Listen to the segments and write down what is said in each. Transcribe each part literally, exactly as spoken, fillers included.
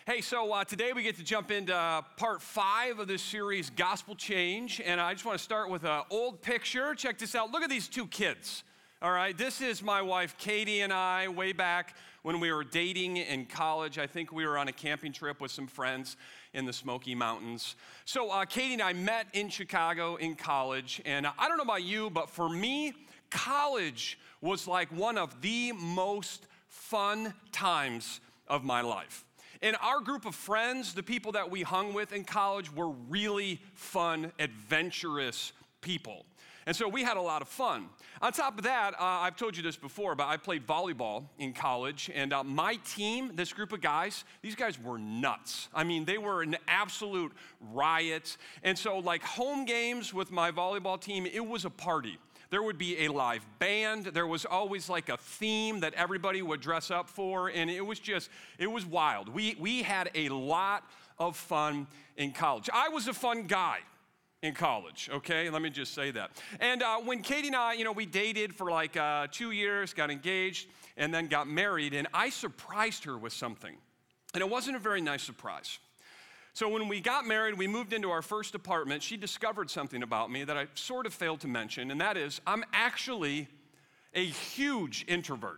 Hey, so uh, today we get to jump into uh, part five of this series, Gospel Change, and I just want to start with an old picture. Check this out. Look at these two kids, all right? This is my wife, Katie, and I, way back when we were dating in college. I think we were on a camping trip with some friends in the Smoky Mountains. So uh, Katie and I met in Chicago in college, and I don't know about you, but for me, college was like one of the most fun times of my life. And our group of friends, the people that we hung with in college, were really fun, adventurous people. And so we had a lot of fun. On top of that, uh, I've told you this before, but I played volleyball in college. And uh, my team, this group of guys, these guys were nuts. I mean, they were an absolute riot. And so like home games with my volleyball team, it was a party. There would be a live band. There was always like a theme that everybody would dress up for, and it was just, it was wild. We, we had a lot of fun in college. I was a fun guy in college, okay? Let me just say that. And uh, when Katie and I, you know, we dated for like uh, two years, got engaged, and then got married, and I surprised her with something. And it wasn't a very nice surprise. So when we got married, we moved into our first apartment. She discovered something about me that I sort of failed to mention, and that is I'm actually a huge introvert.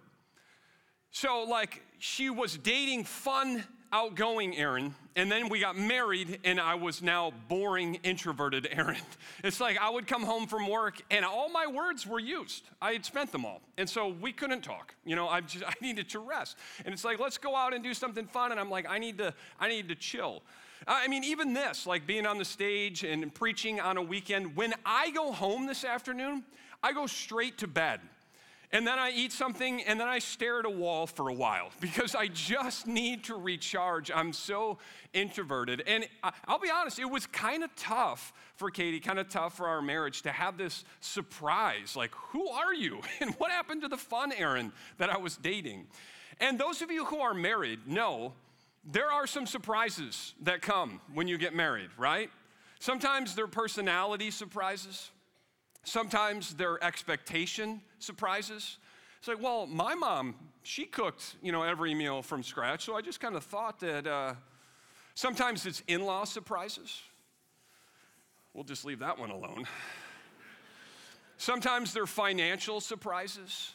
So like she was dating fun, outgoing Aaron, and then we got married, and I was now boring, introverted Aaron. It's like I would come home from work, and all my words were used. I had spent them all, and so we couldn't talk. You know, I just I needed to rest, and it's like let's go out and do something fun, and I'm like I need to I need to chill. I mean, even this, like being on the stage and preaching on a weekend, when I go home this afternoon, I go straight to bed. And then I eat something, and then I stare at a wall for a while because I just need to recharge. I'm so introverted. And I'll be honest, it was kind of tough for Katie, kind of tough for our marriage to have this surprise. Like, who are you? And what happened to the fun Aaron that I was dating? And those of you who are married know there are some surprises that come when you get married, right? Sometimes they're personality surprises. Sometimes they're expectation surprises. It's like, well, my mom, she cooked, you know, every meal from scratch, so I just kind of thought that uh, sometimes it's in-law surprises. We'll just leave that one alone. Sometimes they're financial surprises.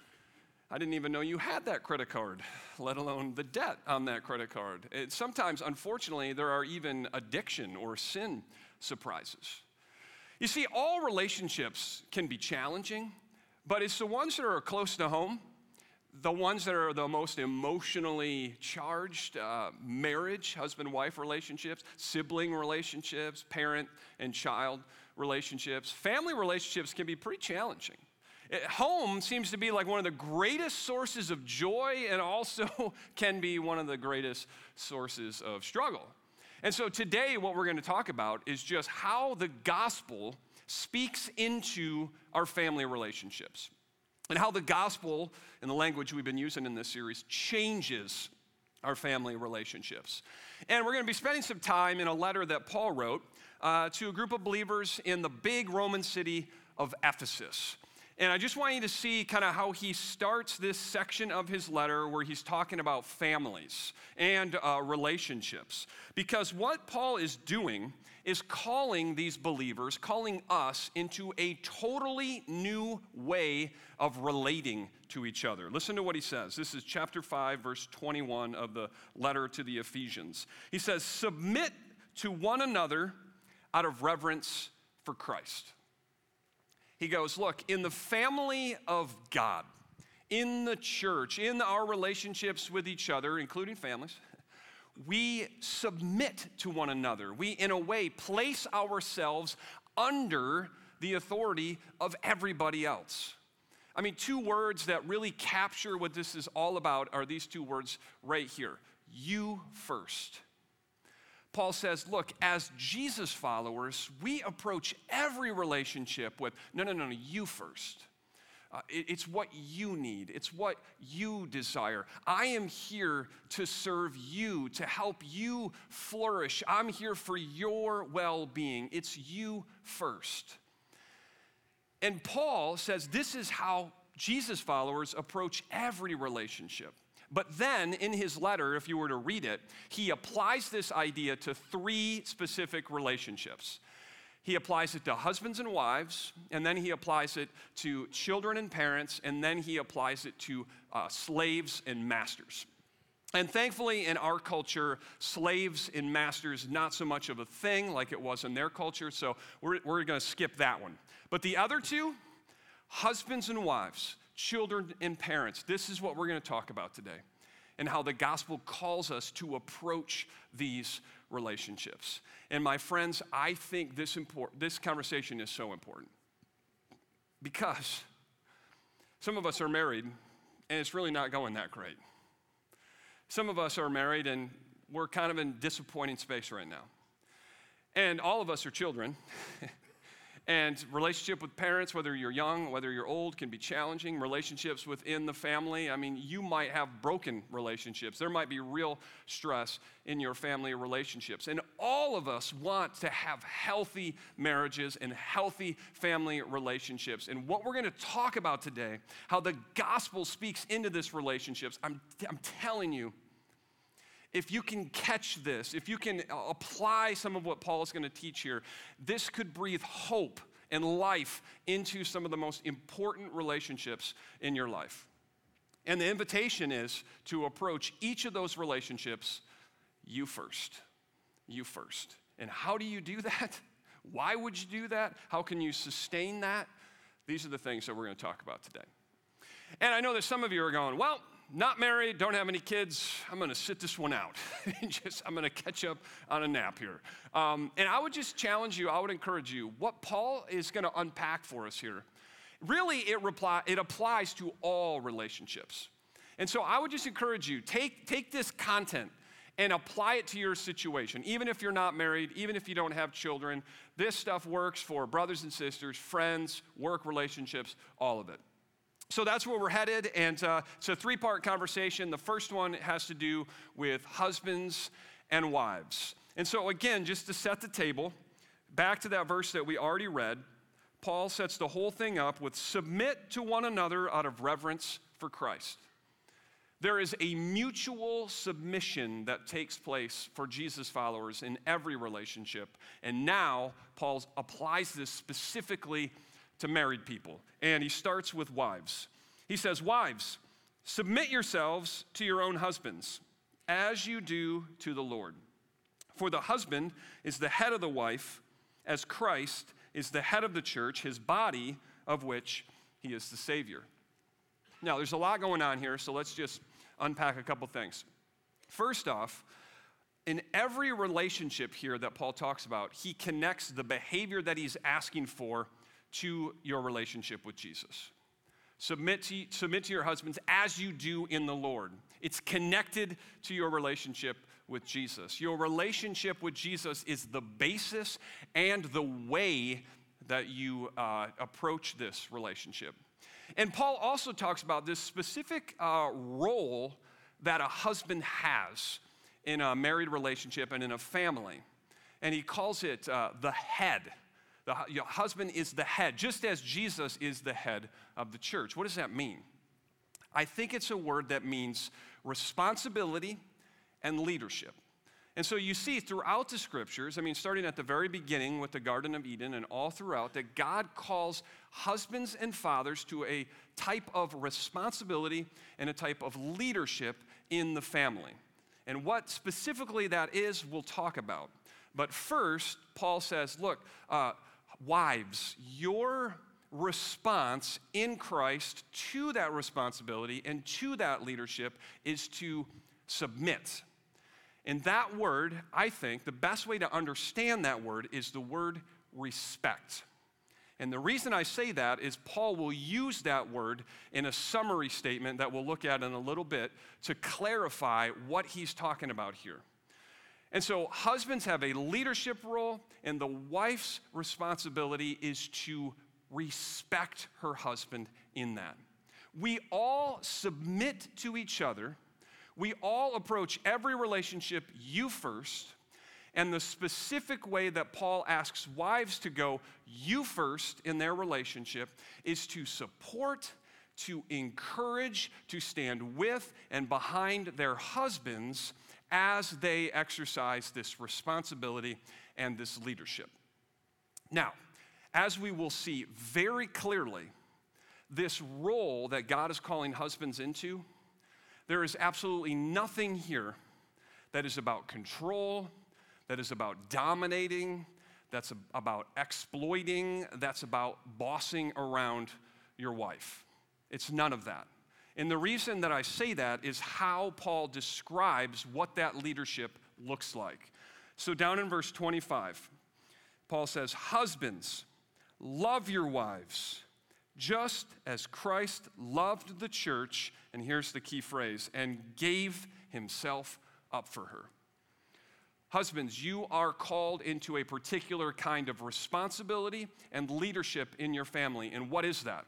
I didn't even know you had that credit card, let alone the debt on that credit card. It, sometimes, unfortunately, there are even addiction or sin surprises. You see, all relationships can be challenging, but it's the ones that are close to home, the ones that are the most emotionally charged, uh, marriage, husband-wife relationships, sibling relationships, parent and child relationships, family relationships can be pretty challenging. Home seems to be like one of the greatest sources of joy and also can be one of the greatest sources of struggle. And so today what we're going to talk about is just how the gospel speaks into our family relationships and how the gospel, in the language we've been using in this series, changes our family relationships. And we're going to be spending some time in a letter that Paul wrote uh, to a group of believers in the big Roman city of Ephesus. And I just want you to see kind of how he starts this section of his letter where he's talking about families and uh, relationships. Because what Paul is doing is calling these believers, calling us into a totally new way of relating to each other. Listen to what he says. This is chapter five, verse twenty-one of the letter to the Ephesians. He says, "Submit to one another out of reverence for Christ." He goes, look, in the family of God, in the church, in our relationships with each other, including families, we submit to one another. We, in a way, place ourselves under the authority of everybody else. I mean, two words that really capture what this is all about are these two words right here. You first. Paul says, look, as Jesus followers, we approach every relationship with, no, no, no, no, you first. Uh, it, it's what you need. It's what you desire. I am here to serve you, to help you flourish. I'm here for your well-being. It's you first. And Paul says this is how Jesus followers approach every relationship. But then in his letter, if you were to read it, he applies this idea to three specific relationships. He applies it to husbands and wives, and then he applies it to children and parents, and then he applies it to uh, slaves and masters. And thankfully, in our culture, slaves and masters, not so much of a thing like it was in their culture, so we're, we're going to skip that one. But the other two, husbands and wives, children and parents, this is what we're going to talk about today, and how the gospel calls us to approach these relationships. And my friends, I think this important, this conversation is so important because some of us are married and it's really not going that great. Some of us are married and we're kind of in disappointing space right now. And all of us are children. And relationship with parents, whether you're young, whether you're old, can be challenging. Relationships within the family, I mean, you might have broken relationships. There might be real stress in your family relationships. And all of us want to have healthy marriages and healthy family relationships. And what we're going to talk about today, how the gospel speaks into this relationships, I'm, I'm telling you, if you can catch this, if you can apply some of what Paul is going to teach here, this could breathe hope and life into some of the most important relationships in your life. And the invitation is to approach each of those relationships, you first. You first. And how do you do that? Why would you do that? How can you sustain that? These are the things that we're going to talk about today. And I know that some of you are going, well, not married, don't have any kids, I'm going to sit this one out. just, I'm going to catch up on a nap here. Um, and I would just challenge you, I would encourage you, what Paul is going to unpack for us here, really it, reply, it applies to all relationships. And so I would just encourage you, take, take this content and apply it to your situation. Even if you're not married, even if you don't have children, this stuff works for brothers and sisters, friends, work relationships, all of it. So that's where we're headed, and uh, it's a three-part conversation. The first one has to do with husbands and wives. And so again, just to set the table, back to that verse that we already read, Paul sets the whole thing up with submit to one another out of reverence for Christ. There is a mutual submission that takes place for Jesus followers in every relationship, and now Paul applies this specifically to married people. And he starts with wives. He says, wives, submit yourselves to your own husbands, as you do to the Lord. For the husband is the head of the wife, as Christ is the head of the church, his body, of which he is the Savior. Now, there's a lot going on here, so let's just unpack a couple things. First off, in every relationship here that Paul talks about, he connects the behavior that he's asking for to your relationship with Jesus. Submit to, submit to your husbands as you do in the Lord. It's connected to your relationship with Jesus. Your relationship with Jesus is the basis and the way that you uh, approach this relationship. And Paul also talks about this specific uh, role that a husband has in a married relationship and in a family. And he calls it uh, the head. The, your husband is the head, just as Jesus is the head of the church. What does that mean? I think it's a word that means responsibility and leadership. And so you see throughout the scriptures, I mean, starting at the very beginning with the Garden of Eden and all throughout, that God calls husbands and fathers to a type of responsibility and a type of leadership in the family. And what specifically that is, we'll talk about. But first, Paul says, look, uh, wives, your response in Christ to that responsibility and to that leadership is to submit. And that word, I think, the best way to understand that word is the word respect. And the reason I say that is Paul will use that word in a summary statement that we'll look at in a little bit to clarify what he's talking about here. And so husbands have a leadership role, and the wife's responsibility is to respect her husband in that. We all submit to each other. We all approach every relationship you first, and the specific way that Paul asks wives to go you first in their relationship is to support, to encourage, to stand with and behind their husbands as they exercise this responsibility and this leadership. Now, as we will see very clearly, this role that God is calling husbands into, there is absolutely nothing here that is about control, that is about dominating, that's about exploiting, that's about bossing around your wife. It's none of that. And the reason that I say that is how Paul describes what that leadership looks like. So down in verse twenty-five, Paul says, "Husbands, love your wives, just as Christ loved the church," and here's the key phrase, "and gave himself up for her." Husbands, you are called into a particular kind of responsibility and leadership in your family. And what is that?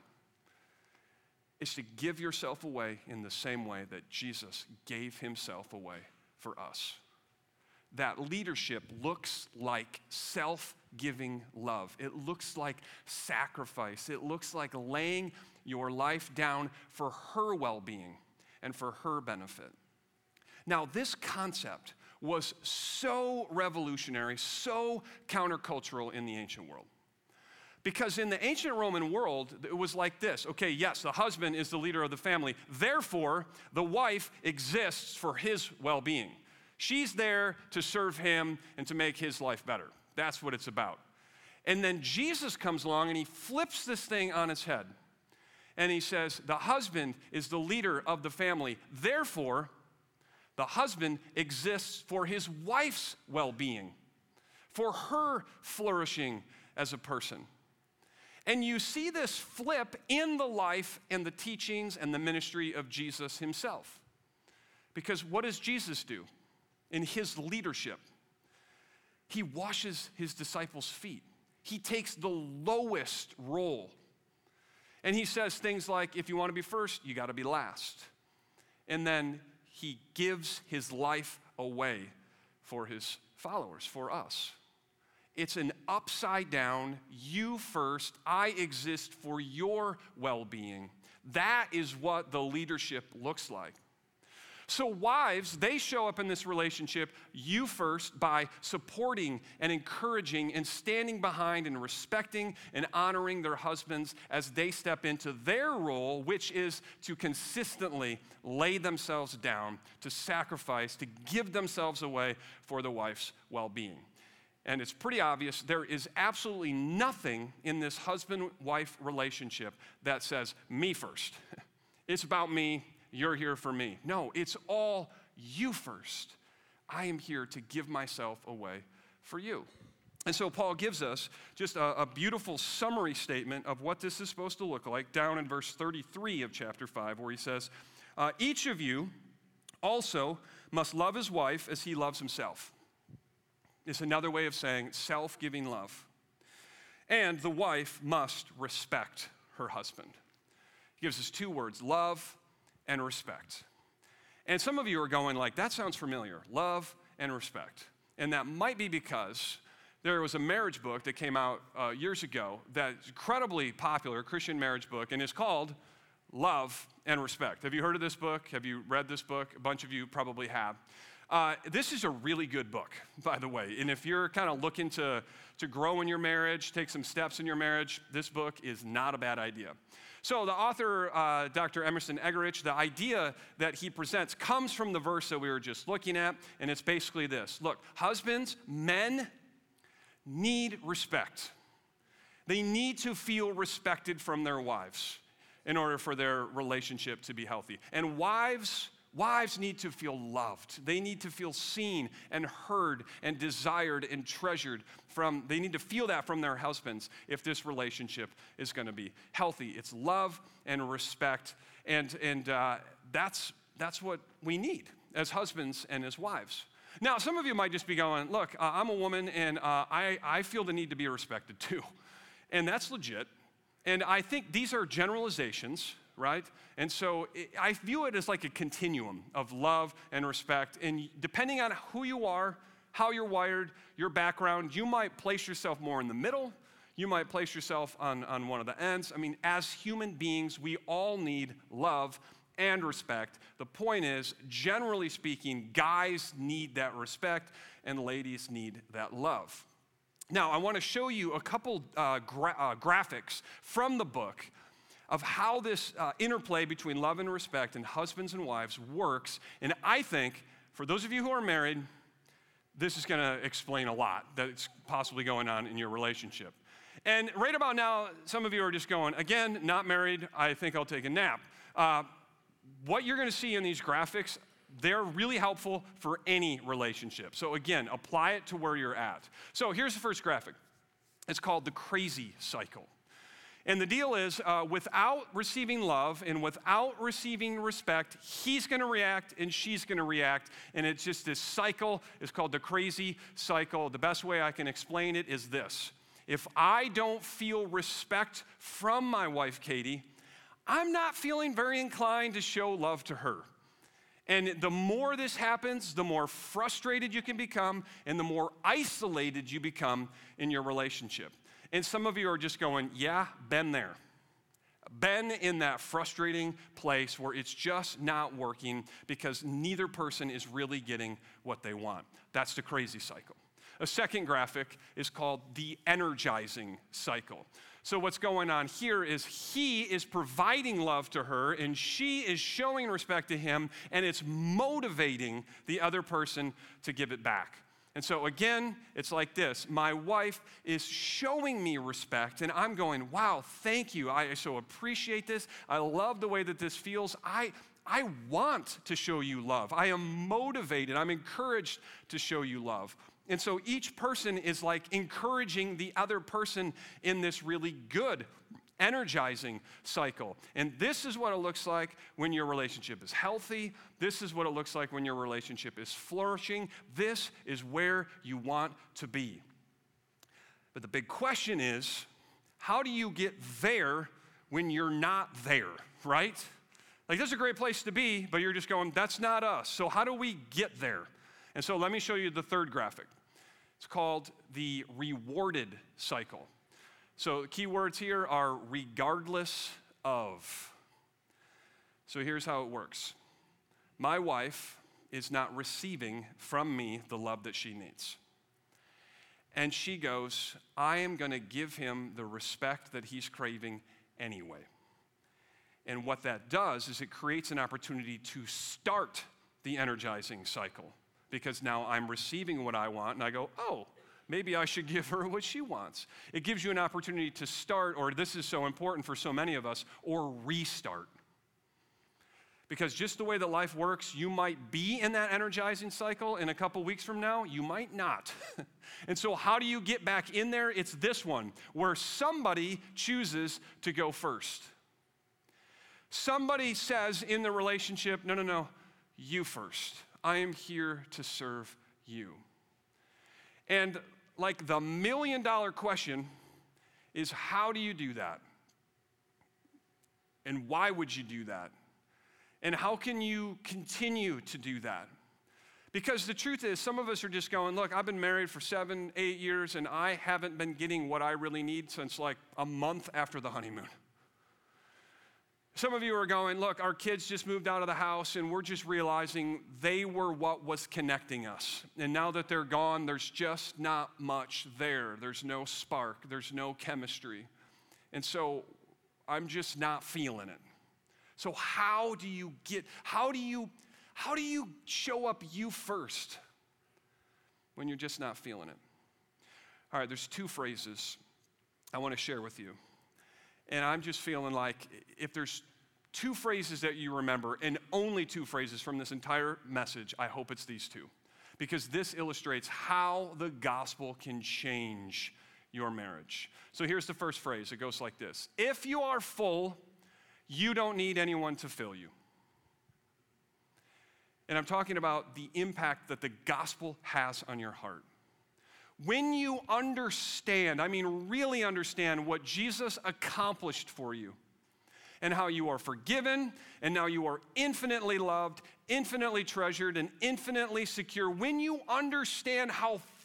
It's to give yourself away in the same way that Jesus gave himself away for us. That leadership looks like self-giving love. It looks like sacrifice. It looks like laying your life down for her well-being and for her benefit. Now, this concept was so revolutionary, so countercultural in the ancient world. Because in the ancient Roman world, it was like this. Okay, yes, the husband is the leader of the family. Therefore, the wife exists for his well-being. She's there to serve him and to make his life better. That's what it's about. And then Jesus comes along and he flips this thing on its head. And he says, the husband is the leader of the family. Therefore, the husband exists for his wife's well-being, for her flourishing as a person. And you see this flip in the life and the teachings and the ministry of Jesus himself. Because what does Jesus do in his leadership? He washes his disciples' feet. He takes the lowest role. And he says things like, if you want to be first, you got to be last. And then he gives his life away for his followers, for us. It's an upside down, you first, I exist for your well-being. That is what the leadership looks like. So wives, they show up in this relationship, you first, by supporting and encouraging and standing behind and respecting and honoring their husbands as they step into their role, which is to consistently lay themselves down, to sacrifice, to give themselves away for the wife's well-being. And it's pretty obvious there is absolutely nothing in this husband-wife relationship that says, me first. It's about me, you're here for me. No, it's all you first. I am here to give myself away for you. And so Paul gives us just a, a beautiful summary statement of what this is supposed to look like down in verse thirty-three of chapter five, where he says, uh, each of you also must love his wife as he loves himself. It's another way of saying self-giving love. And the wife must respect her husband. He gives us two words, love and respect. And some of you are going like, that sounds familiar, love and respect. And that might be because there was a marriage book that came out uh, years ago that's incredibly popular, a Christian marriage book, and it's called Love and Respect. Have you heard of this book? Have you read this book? A bunch of you probably have. Uh, this is a really good book, by the way. And if you're kind of looking to, to grow in your marriage, take some steps in your marriage, this book is not a bad idea. So the author, uh, Doctor Emerson Eggerichs, the idea that he presents comes from the verse that we were just looking at, and it's basically this. Look, husbands, men need respect. They need to feel respected from their wives in order for their relationship to be healthy. And wives... Wives need to feel loved. They need to feel seen and heard and desired and treasured from, they need to feel that from their husbands if this relationship is going to be healthy. It's love and respect, and, and uh, that's, that's what we need as husbands and as wives. Now, some of you might just be going, look, uh, I'm a woman, and uh, I, I feel the need to be respected too. And that's legit. And I think these are generalizations, right? And so it, I view it as like a continuum of love and respect. And depending on who you are, how you're wired, your background, you might place yourself more in the middle. You might place yourself on, on one of the ends. I mean, as human beings, we all need love and respect. The point is, generally speaking, guys need that respect and ladies need that love. Now, I want to show you a couple uh, gra- uh, graphics from the book of how this uh, interplay between love and respect and husbands and wives works. And I think, for those of you who are married, this is going to explain a lot that's possibly going on in your relationship. And right about now, some of you are just going, again, not married, I think I'll take a nap. Uh, what you're going to see in these graphics, they're really helpful for any relationship. So again, apply it to where you're at. So here's the first graphic. It's called the crazy cycle. And the deal is, uh, without receiving love and without receiving respect, he's going to react and she's going to react. And it's just this cycle. It's called the crazy cycle. The best way I can explain it is this. If I don't feel respect from my wife, Katie, I'm not feeling very inclined to show love to her. And the more this happens, the more frustrated you can become and the more isolated you become in your relationship. And some of you are just going, yeah, been there. Been in that frustrating place where it's just not working because neither person is really getting what they want. That's the crazy cycle. A second graphic is called the energizing cycle. So what's going on here is he is providing love to her and she is showing respect to him, and it's motivating the other person to give it back. And so again, it's like this. My wife is showing me respect and I'm going, wow, thank you. I so appreciate this. I love the way that this feels. I I want to show you love. I am motivated. I'm encouraged to show you love. And so each person is like encouraging the other person in this really good, energizing cycle. And this is what it looks like when your relationship is healthy. This is what it looks like when your relationship is flourishing. This is where you want to be. But the big question is, how do you get there when you're not there, right? Like, this is a great place to be, but you're just going, that's not us. So how do we get there? And so let me show you the third graphic. It's called the rewarded cycle. So the key words here are regardless of. So here's how it works. My wife is not receiving from me the love that she needs. And she goes, I am going to give him the respect that he's craving anyway. And what that does is it creates an opportunity to start the energizing cycle. Because now I'm receiving what I want, and I go, oh, maybe I should give her what she wants. It gives you an opportunity to start, or this is so important for so many of us, or restart. Because just the way that life works, you might be in that energizing cycle, and a couple weeks from now, you might not. And so how do you get back in there? It's this one, where somebody chooses to go first. Somebody says in the relationship, no, no, no, you first. I am here to serve you. And like the million dollar question is, how do you do that? And why would you do that? And how can you continue to do that? Because the truth is, some of us are just going, look, I've been married for seven, eight years, and I haven't been getting what I really need since like a month after the honeymoon. Some of you are going, look, our kids just moved out of the house and we're just realizing they were what was connecting us. And now that they're gone, there's just not much there. There's no spark. There's no chemistry. And so I'm just not feeling it. So how do you get, how do you, how do you show up you first when you're just not feeling it? All right, there's two phrases I want to share with you. And I'm just feeling like if there's two phrases that you remember, and only two phrases from this entire message, I hope it's these two. Because this illustrates how the gospel can change your marriage. So here's the first phrase. It goes like this. If you are full, you don't need anyone to fill you. And I'm talking about the impact that the gospel has on your heart. When you understand, I mean really understand what Jesus accomplished for you and how you are forgiven and now you are infinitely loved, infinitely treasured, and infinitely secure. When you understand how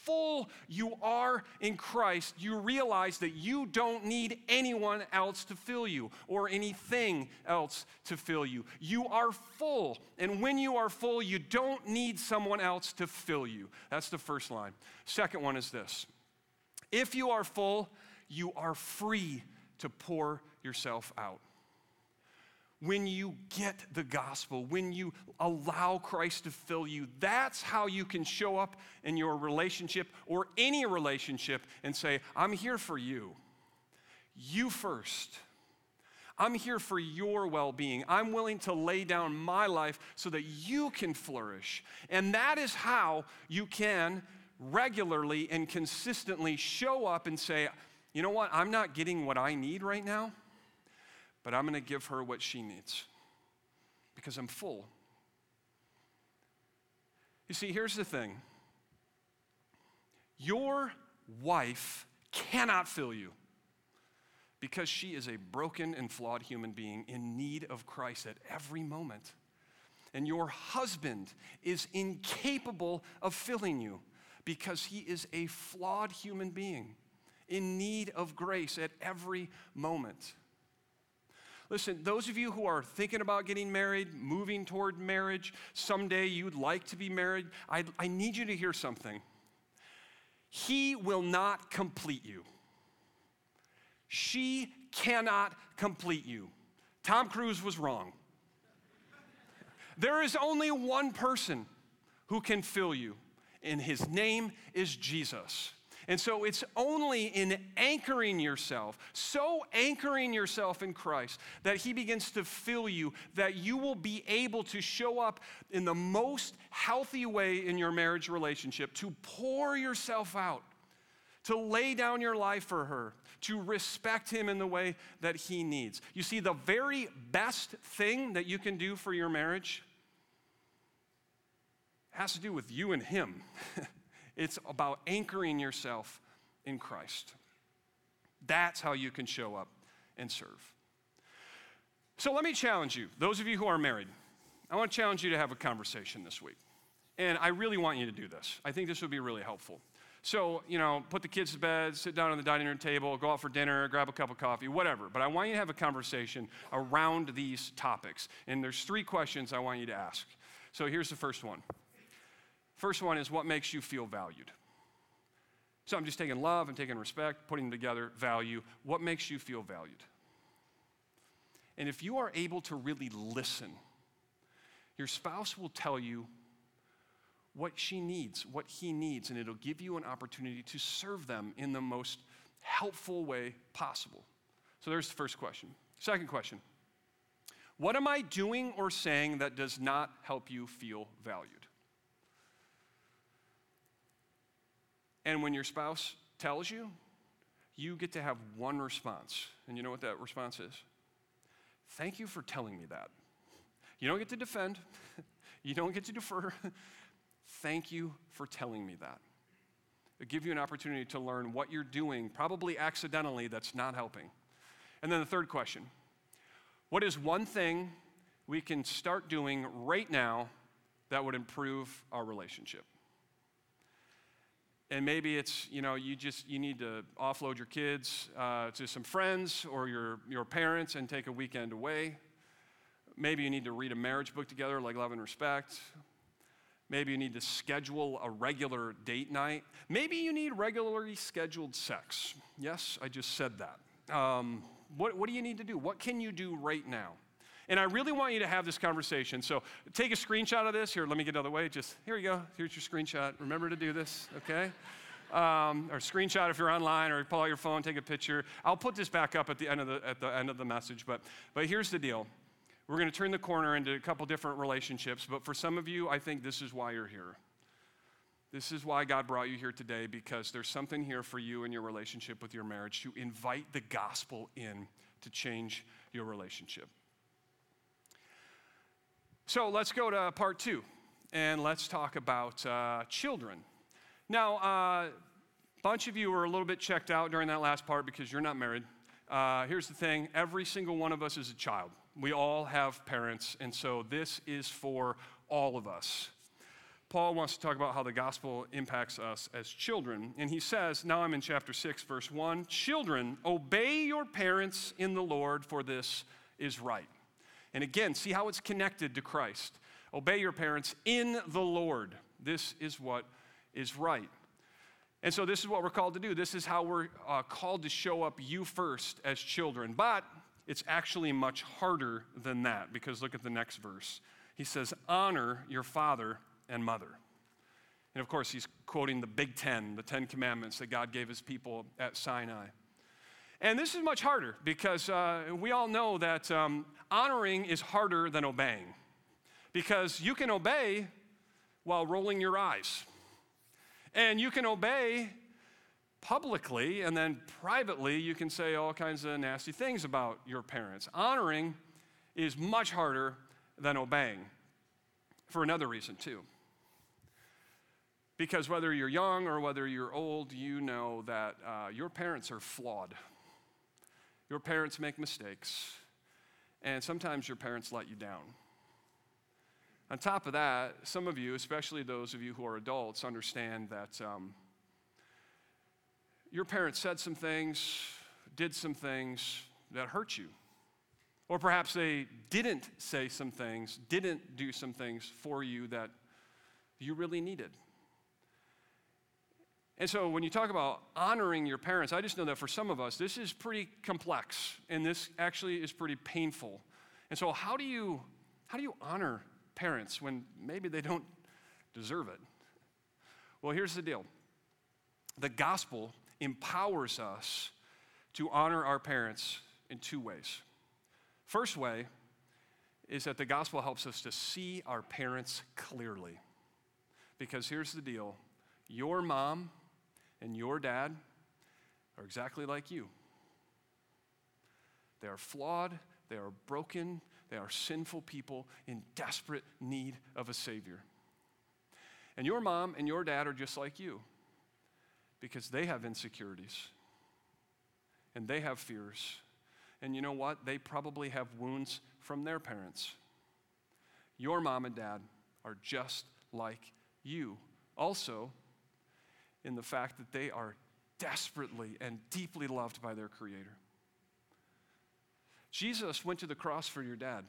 full you are in Christ, you realize that you don't need anyone else to fill you or anything else to fill you. You are full, and when you are full, you don't need someone else to fill you. That's the first line. Second one is this. If you are full, you are free to pour yourself out. When you get the gospel, when you allow Christ to fill you, that's how you can show up in your relationship or any relationship and say, I'm here for you. You first. I'm here for your well-being. I'm willing to lay down my life so that you can flourish. And that is how you can regularly and consistently show up and say, you know what, I'm not getting what I need right now, but I'm going to give her what she needs because I'm full. You see, here's the thing. Your wife cannot fill you because she is a broken and flawed human being in need of Christ at every moment. And your husband is incapable of filling you because he is a flawed human being in need of grace at every moment. Listen, those of you who are thinking about getting married, moving toward marriage, someday you'd like to be married, I, I need you to hear something. He will not complete you. She cannot complete you. Tom Cruise was wrong. There is only one person who can fill you, and his name is Jesus. And so it's only in anchoring yourself, so anchoring yourself in Christ, that he begins to fill you, that you will be able to show up in the most healthy way in your marriage relationship, to pour yourself out, to lay down your life for her, to respect him in the way that he needs. You see, the very best thing that you can do for your marriage has to do with you and him. It's about anchoring yourself in Christ. That's how you can show up and serve. So let me challenge you, those of you who are married, I want to challenge you to have a conversation this week. And I really want you to do this. I think this would be really helpful. So, you know, put the kids to bed, sit down on the dining room table, go out for dinner, grab a cup of coffee, whatever. But I want you to have a conversation around these topics. And there's three questions I want you to ask. So here's the first one. First one is, what makes you feel valued? So I'm just taking love and taking respect, putting them together, value. What makes you feel valued? And if you are able to really listen, your spouse will tell you what she needs, what he needs, and it'll give you an opportunity to serve them in the most helpful way possible. So there's the first question. Second question. What am I doing or saying that does not help you feel valued? And when your spouse tells you, you get to have one response. And you know what that response is? Thank you for telling me that. You don't get to defend. You don't get to defer. Thank you for telling me that. It'll give you an opportunity to learn what you're doing, probably accidentally, that's not helping. And then the third question. What is one thing we can start doing right now that would improve our relationship? And maybe it's, you know, you just, you need to offload your kids uh, to some friends or your, your parents and take a weekend away. Maybe you need to read a marriage book together like Love and Respect. Maybe you need to schedule a regular date night. Maybe you need regularly scheduled sex. Yes, I just said that. Um, what, what do you need to do? What can you do right now? And I really want you to have this conversation. So take a screenshot of this. Here, let me get out of the way. Just, here you go. Here's your screenshot. Remember to do this, okay? Um, or screenshot if you're online, or pull out your phone, take a picture. I'll put this back up at the end of the, at the, end of the message. But, but here's the deal. We're going to turn the corner into a couple different relationships. But for some of you, I think this is why you're here. This is why God brought you here today, because there's something here for you in your relationship with your marriage to invite the gospel in to change your relationship. So let's go to part two, and let's talk about uh, children. Now, a uh, bunch of you were a little bit checked out during that last part because you're not married. Uh, here's the thing. Every single one of us is a child. We all have parents, and so this is for all of us. Paul wants to talk about how the gospel impacts us as children. And he says, now I'm in chapter six, verse one, children, obey your parents in the Lord, for this is right. And again, see how it's connected to Christ. Obey your parents in the Lord. This is what is right. And so this is what we're called to do. This is how we're uh, called to show up you first as children. But it's actually much harder than that, because look at the next verse. He says, honor your father and mother. And of course, he's quoting the Big Ten, the Ten Commandments that God gave his people at Sinai. And this is much harder because uh, we all know that um, honoring is harder than obeying, because you can obey while rolling your eyes. And you can obey publicly, and then privately you can say all kinds of nasty things about your parents. Honoring is much harder than obeying, for another reason too. Because whether you're young or whether you're old, you know that uh, your parents are flawed. Your parents make mistakes, and sometimes your parents let you down. On top of that, some of you, especially those of you who are adults, understand that um, your parents said some things, did some things that hurt you. Or perhaps they didn't say some things, didn't do some things for you that you really needed. And so when you talk about honoring your parents, I just know that for some of us, this is pretty complex, and this actually is pretty painful. And so how do you, how do you honor parents when maybe they don't deserve it? Well, here's the deal. The gospel empowers us to honor our parents in two ways. First way is that the gospel helps us to see our parents clearly. Because here's the deal. Your mom and your dad are exactly like you. They are flawed, they are broken, they are sinful people in desperate need of a Savior. And your mom and your dad are just like you, because they have insecurities and they have fears. And you know what? They probably have wounds from their parents. Your mom and dad are just like you. Also, in the fact that they are desperately and deeply loved by their Creator. Jesus went to the cross for your dad.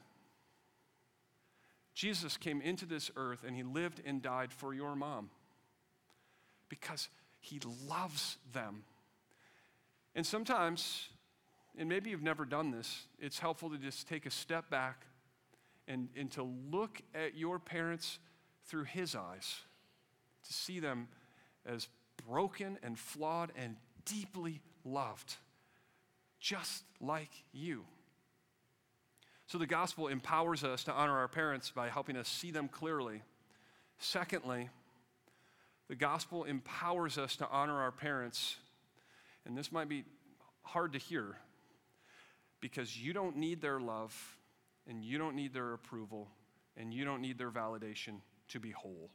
Jesus came into this earth and he lived and died for your mom because he loves them. And sometimes, and maybe you've never done this, it's helpful to just take a step back and, and to look at your parents through his eyes, to see them as broken and flawed and deeply loved, just like you. So the gospel empowers us to honor our parents by helping us see them clearly. Secondly, the gospel empowers us to honor our parents, and this might be hard to hear, because you don't need their love, and you don't need their approval, and you don't need their validation to be whole.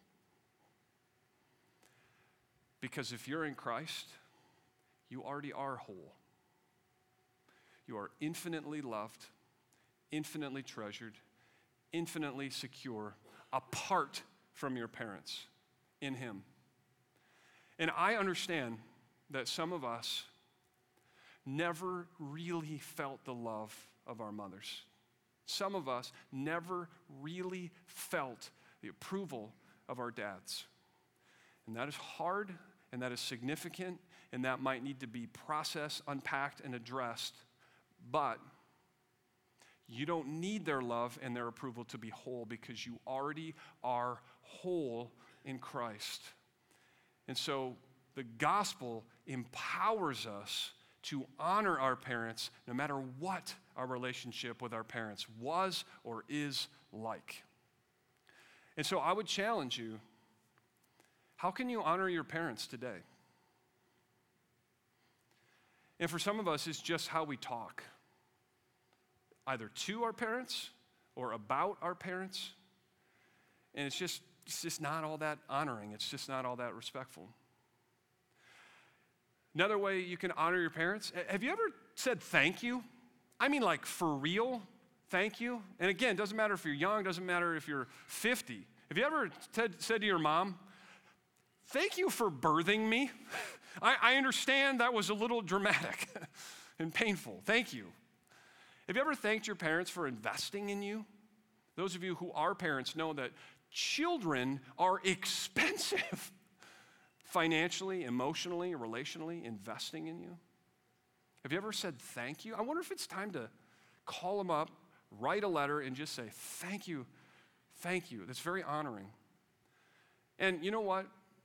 Because if you're in Christ, you already are whole. You are infinitely loved, infinitely treasured, infinitely secure, apart from your parents in Him. And I understand that some of us never really felt the love of our mothers. Some of us never really felt the approval of our dads. And that is hard, and that is significant, and that might need to be processed, unpacked, and addressed. But you don't need their love and their approval to be whole, because you already are whole in Christ. And so the gospel empowers us to honor our parents no matter what our relationship with our parents was or is like. And so I would challenge you, how can you honor your parents today? And for some of us, it's just how we talk, either to our parents or about our parents. And it's just, it's just not all that honoring. It's just not all that respectful. Another way you can honor your parents, have you ever said thank you? I mean, like for real, thank you. And again, it doesn't matter if you're young, doesn't matter if you're fifty. Have you ever t- said to your mom, thank you for birthing me? I, I understand that was a little dramatic and painful. Thank you. Have you ever thanked your parents for investing in you? Those of you who are parents know that children are expensive financially, emotionally, relationally, investing in you. Have you ever said thank you? I wonder if it's time to call them up, write a letter, and just say, thank you, thank you. That's very honoring. And you know what?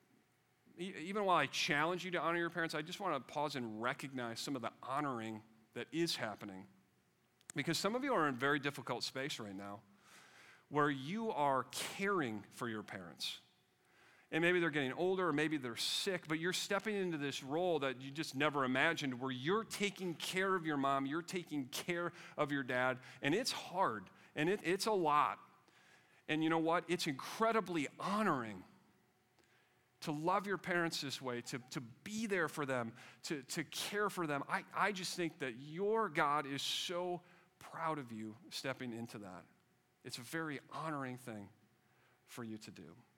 Even while I challenge you to honor your parents, I just want to pause and recognize some of the honoring that is happening. Because some of you are in a very difficult space right now where you are caring for your parents. And maybe they're getting older or maybe they're sick, but you're stepping into this role that you just never imagined where you're taking care of your mom, you're taking care of your dad, and it's hard, and it, it's a lot. And you know what? It's incredibly honoring to love your parents this way, to, to be there for them, to, to care for them. I, I just think that your God is so proud of you stepping into that. It's a very honoring thing for you to do.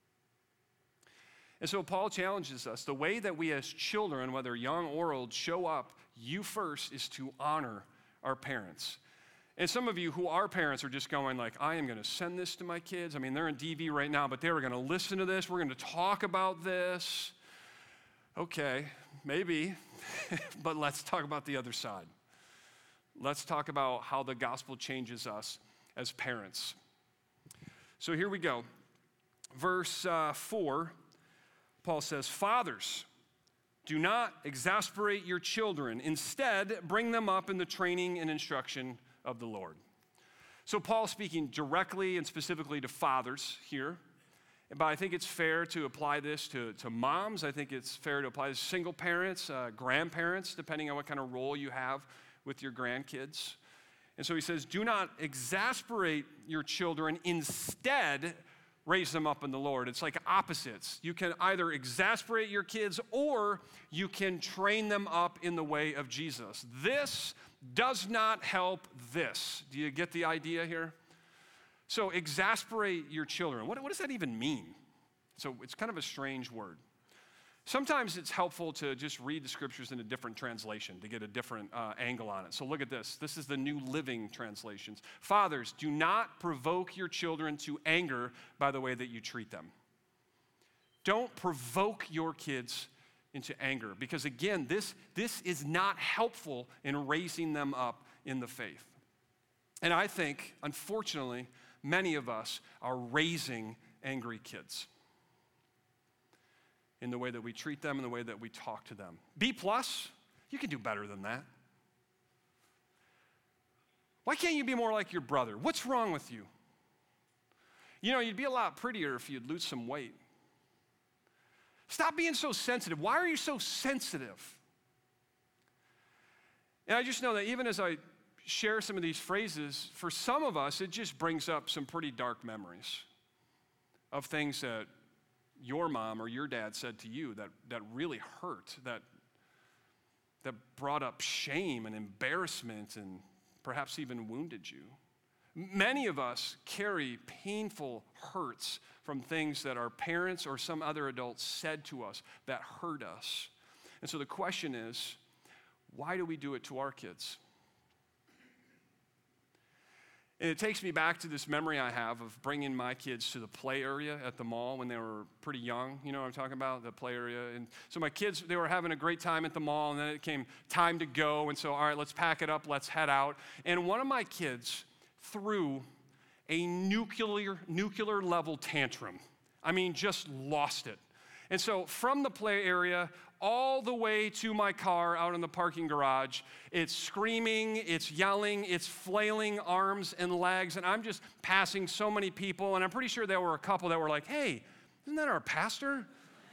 And so Paul challenges us. The way that we as children, whether young or old, show up, you first, is to honor our parents. And some of you who are parents are just going like, I am going to send this to my kids. I mean, they're in D V right now, but they were going to listen to this. We're going to talk about this. Okay, maybe, but let's talk about the other side. Let's talk about how the gospel changes us as parents. So here we go. Verse uh, four, Paul says, fathers, do not exasperate your children. Instead, bring them up in the training and instruction of the Lord. So Paul's speaking directly and specifically to fathers here, but I think it's fair to apply this to, to moms. I think it's fair to apply this to single parents, uh, grandparents, depending on what kind of role you have with your grandkids. And so he says, do not exasperate your children. Instead, raise them up in the Lord. It's like opposites. You can either exasperate your kids or you can train them up in the way of Jesus. This does not help this. Do you get the idea here? So exasperate your children. What, what does that even mean? So it's kind of a strange word. Sometimes it's helpful to just read the scriptures in a different translation to get a different uh, angle on it. So look at this. This is the New Living Translations. Fathers, do not provoke your children to anger by the way that you treat them. Don't provoke your kids into anger because, again, this, this is not helpful in raising them up in the faith. And I think, unfortunately, many of us are raising angry kids in the way that we treat them, in the way that we talk to them. B plus, you can do better than that. Why can't you be more like your brother? What's wrong with you? You know, you'd be a lot prettier if you'd lose some weight. Stop being so sensitive. Why are you so sensitive? And I just know that even as I share some of these phrases, for some of us, it just brings up some pretty dark memories of things that your mom or your dad said to you that, that really hurt, that, that brought up shame and embarrassment and perhaps even wounded you. Many of us carry painful hurts from things that our parents or some other adults said to us that hurt us. And so the question is, why do we do it to our kids? And it takes me back to this memory I have of bringing my kids to the play area at the mall when they were pretty young. You know what I'm talking about, the play area. And so my kids, they were having a great time at the mall, and then it came time to go. And so, all right, let's pack it up, let's head out. And one of my kids threw a nuclear, nuclear level tantrum. I mean, just lost it. And so from the play area all the way to my car out in the parking garage, it's screaming, it's yelling, it's flailing arms and legs, and I'm just passing so many people, and I'm pretty sure there were a couple that were like, hey, isn't that our pastor?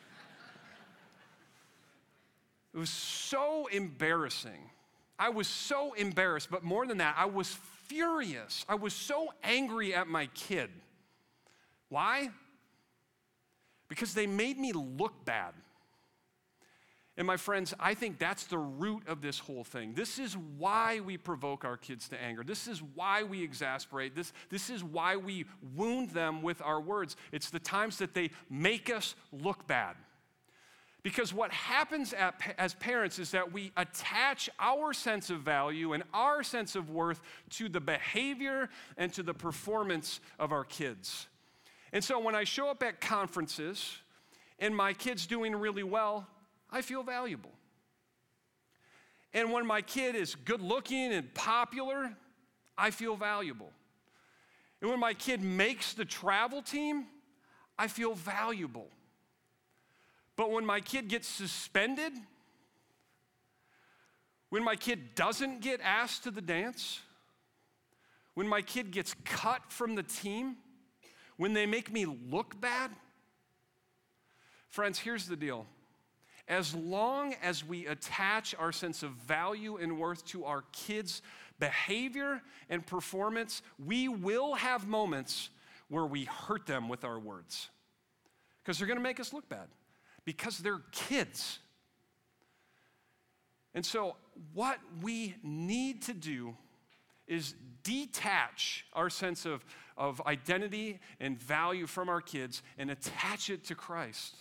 It was so embarrassing. I was so embarrassed, but more than that, I was furious. I was so angry at my kid. Why? Because they made me look bad. And my friends, I think that's the root of this whole thing. This is why we provoke our kids to anger. This is why we exasperate. This, this is why we wound them with our words. It's the times that they make us look bad. Because what happens at, as parents is that we attach our sense of value and our sense of worth to the behavior and to the performance of our kids. And so when I show up at conferences and my kid's doing really well, I feel valuable. And when my kid is good looking and popular, I feel valuable. And when my kid makes the travel team, I feel valuable. But when my kid gets suspended, when my kid doesn't get asked to the dance, when my kid gets cut from the team, when they make me look bad, friends, here's the deal. As long as we attach our sense of value and worth to our kids' behavior and performance, we will have moments where we hurt them with our words. Because they're going to make us look bad. Because they're kids. And so what we need to do is detach our sense of, of identity and value from our kids and attach it to Christ.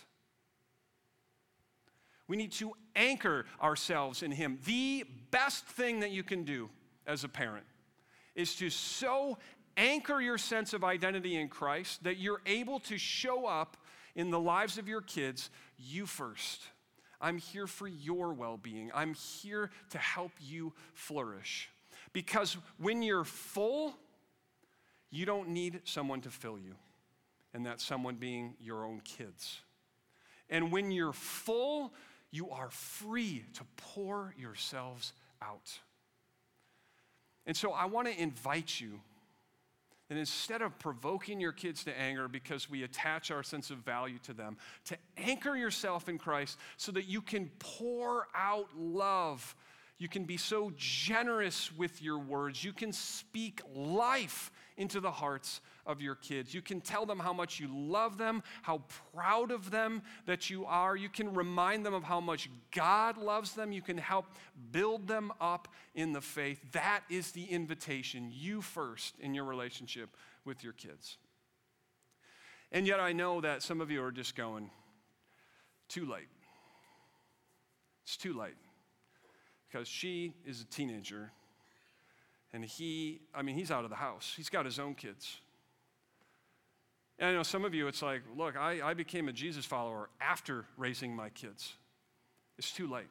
We need to anchor ourselves in Him. The best thing that you can do as a parent is to so anchor your sense of identity in Christ that you're able to show up in the lives of your kids, you first. I'm here for your well-being. I'm here to help you flourish. Because when you're full, you don't need someone to fill you, and that someone being your own kids. And when you're full, you are free to pour yourselves out. And so I want to invite you that instead of provoking your kids to anger because we attach our sense of value to them, to anchor yourself in Christ so that you can pour out love. You can be so generous with your words. You can speak life into the hearts of your kids. You can tell them how much you love them, how proud of them that you are. You can remind them of how much God loves them. You can help build them up in the faith. That is the invitation, you first in your relationship with your kids. And yet I know that some of you are just going, too late. It's too late. Because she is a teenager, and he, I mean, he's out of the house. He's got his own kids. And I know some of you, it's like, look, I, I became a Jesus follower after raising my kids. It's too late.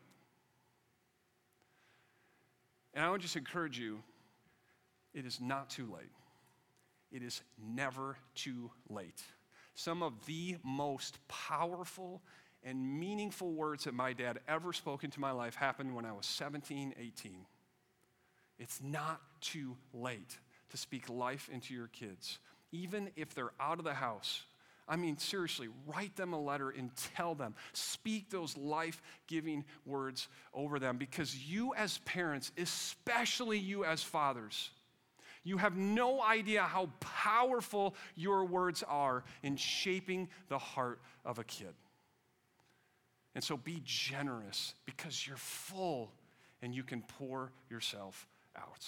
And I would just encourage you, it is not too late. It is never too late. Some of the most powerful and meaningful words that my dad ever spoke into my life happened when I was seventeen, eighteen. It's not too late to speak life into your kids, even if they're out of the house. I mean, seriously, write them a letter and tell them. Speak those life-giving words over them, because you as parents, especially you as fathers, you have no idea how powerful your words are in shaping the heart of a kid. And so be generous because you're full and you can pour yourself out.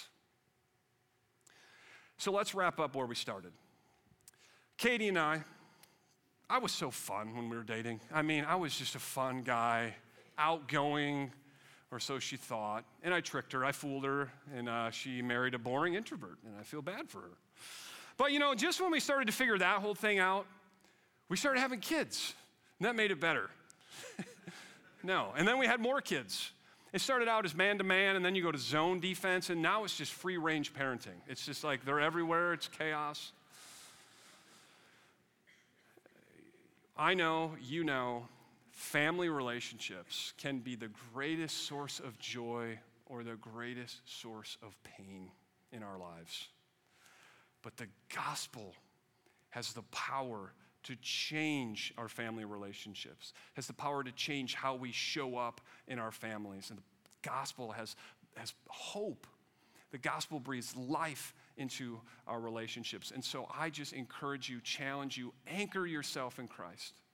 So let's wrap up where we started. Katie and I, I was so fun when we were dating. I mean, I was just a fun guy, outgoing, or so she thought. And I tricked her, I fooled her, and uh, she married a boring introvert, and I feel bad for her. But you know, just when we started to figure that whole thing out, we started having kids, and that made it better. No, and then we had more kids. It started out as man-to-man, and then you go to zone defense, and now it's just free-range parenting. It's just like they're everywhere, it's chaos. I know, you know, family relationships can be the greatest source of joy or the greatest source of pain in our lives. But the gospel has the power to change our family relationships, has the power to change how we show up in our families. And the gospel has, has hope. The gospel breathes life into our relationships. And so I just encourage you, challenge you, anchor yourself in Christ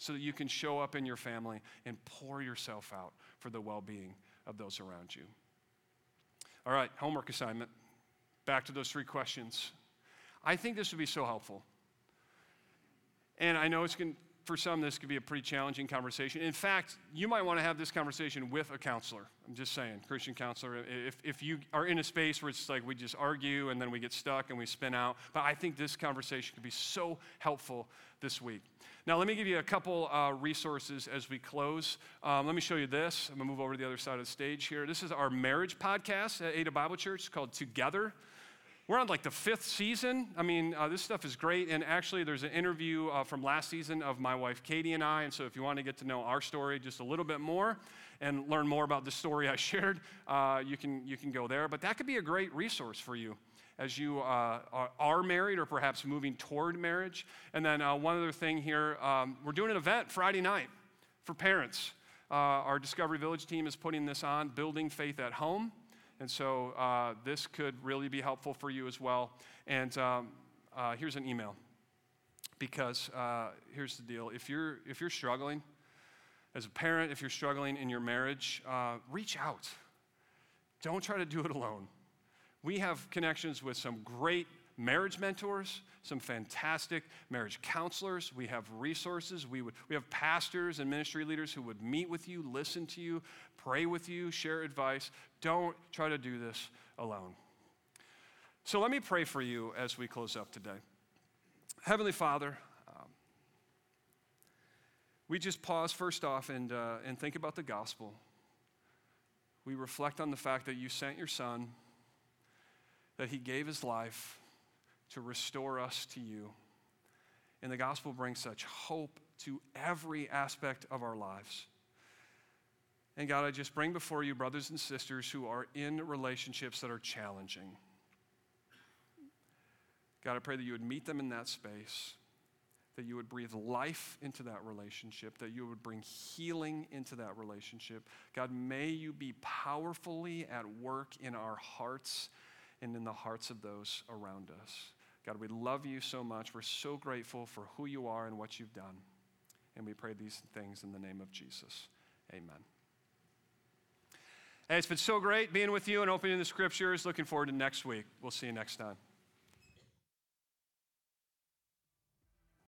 so that you can show up in your family and pour yourself out for the well-being of those around you. All right, homework assignment. Back to those three questions. I think this would be so helpful. And I know it's going for some, this could be a pretty challenging conversation. In fact, you might want to have this conversation with a counselor. I'm just saying, Christian counselor. If, if you are in a space where it's like we just argue and then we get stuck and we spin out, but I think this conversation could be so helpful this week. Now, let me give you a couple uh, resources as we close. Um, let me show you this. I'm going to move over to the other side of the stage here. This is our marriage podcast at Ada Bible Church. It's called Together. We're on like the fifth season. I mean, uh, this stuff is great. And actually, there's an interview uh, from last season of my wife, Katie, and I. And so if you want to get to know our story just a little bit more and learn more about the story I shared, uh, you can you can go there. But that could be a great resource for you as you uh, are married or perhaps moving toward marriage. And then uh, one other thing here, um, we're doing an event Friday night for parents. Uh, our Discovery Village team is putting this on, Building Faith at Home. And so uh, this could really be helpful for you as well. And um, uh, here's an email. Because uh, here's the deal. If you're, if you're struggling as a parent, if you're struggling in your marriage, uh, reach out. Don't try to do it alone. We have connections with some great marriage mentors, some fantastic marriage counselors. We have resources. We would we have pastors and ministry leaders who would meet with you, listen to you, pray with you, share advice. Don't try to do this alone. So let me pray for you as we close up today. Heavenly Father, um, we just pause first off and uh, and think about the gospel. We reflect on the fact that you sent your Son, that he gave his life to restore us to you. And the gospel brings such hope to every aspect of our lives. And God, I just bring before you brothers and sisters who are in relationships that are challenging. God, I pray that you would meet them in that space, that you would breathe life into that relationship, that you would bring healing into that relationship. God, may you be powerfully at work in our hearts and in the hearts of those around us. God, we love you so much. We're so grateful for who you are and what you've done. And we pray these things in the name of Jesus. Amen. Hey, it's been so great being with you and opening the scriptures. Looking forward to next week. We'll see you next time.